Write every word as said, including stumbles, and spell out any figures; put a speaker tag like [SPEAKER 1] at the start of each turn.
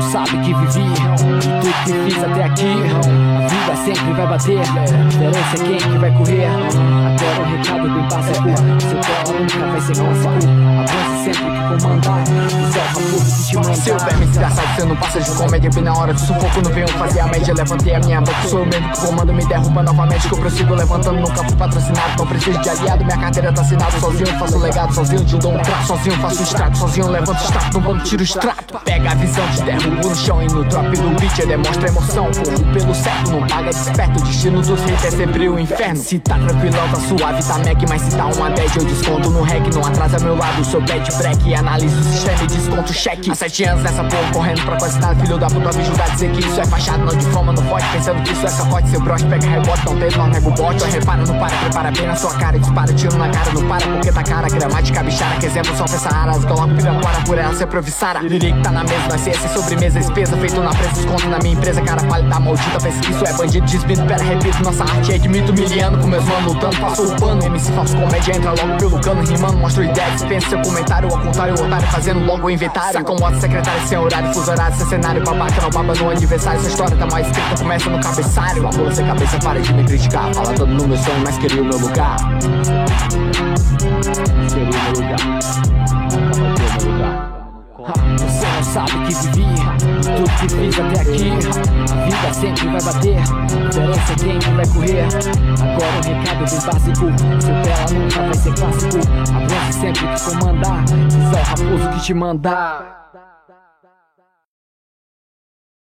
[SPEAKER 1] sabe que vivi e tudo que fiz até aqui. A vida sempre vai bater, a diferença é quem que vai correr. Agora o recado bem básico, seu pé nunca vai ser clássico. Avance sempre que comandar, isso é o raposo que te manda.
[SPEAKER 2] Seu verme desgraçado, você não passa de comédia. Bem na hora do sufoco, não venho fazer a média. Levantei a minha boca, sou eu mesmo que comando. Me derruba novamente, que eu prossigo levantando. Nunca fui patrocinado, não preciso de aliado. Minha carteira tá assinada, sozinho faço legado. Sozinho te dou um trato, sozinho faço extrato. Sozinho levanto o extrato, no bando tiro o extrato. Pega a visão, te derrubo no chão. E no drop do beat eu demonstra emoção. Corro pelo certo, não paga desperto. O destino dos hits é sempre o inferno. Se tá tranquilão, tá suave, tá Mac. Mas se tá uma bad, eu desconto no rec. Não atrasa meu lado, sou bad break. Analiso o sistema e desconto cheque. Há sete anos nessa porra, correndo pra quase nada. Filho da puta, me ajudar a dizer que isso é fachada. Não difama, não pode, pensando que isso é capote. Seu broche pega rebote, não tem, não nego bote. Repara, não para, prepara bem na sua cara. Dispara, tiro na cara, não para porque tá cara. Gramática, bichara, que exemplo só pra Saara. Coloco piraquara por ela, se aprovissara. Lirique tá na mesa, na ciência, sobremesa, espesa. Feito na presa, desconto na minha empresa. Cara pálida, maldita, pensa que isso é bandido. Desmito, pera, repito, nossa arte é admito. Miliano, com meus manos lutando, passou o pano. M C falso comédia, entra logo pelo cano. Rimando, mostro ideia, dispensa seu comentário. Ao contrário, o otário fazendo logo o inventário. Se acomoda, secretário, sem horário, fuso horário. Seu cenário, babaca, não baba no aniversário. Essa história tá mais escrita, começa no cabeçalho. Amor, sem cabeça, para de me criticar. Fala todo no meu sonho, mas queria o meu lugar. Queria o meu lugar.
[SPEAKER 1] Você não sabe que vivi e tudo que fiz até aqui. A vida sempre vai bater, a diferença é quem que vai correr. Agora o recado bem básico, seu tela nunca vai ser clássico. Avance sempre que comandar, isso é o raposo que te mandar.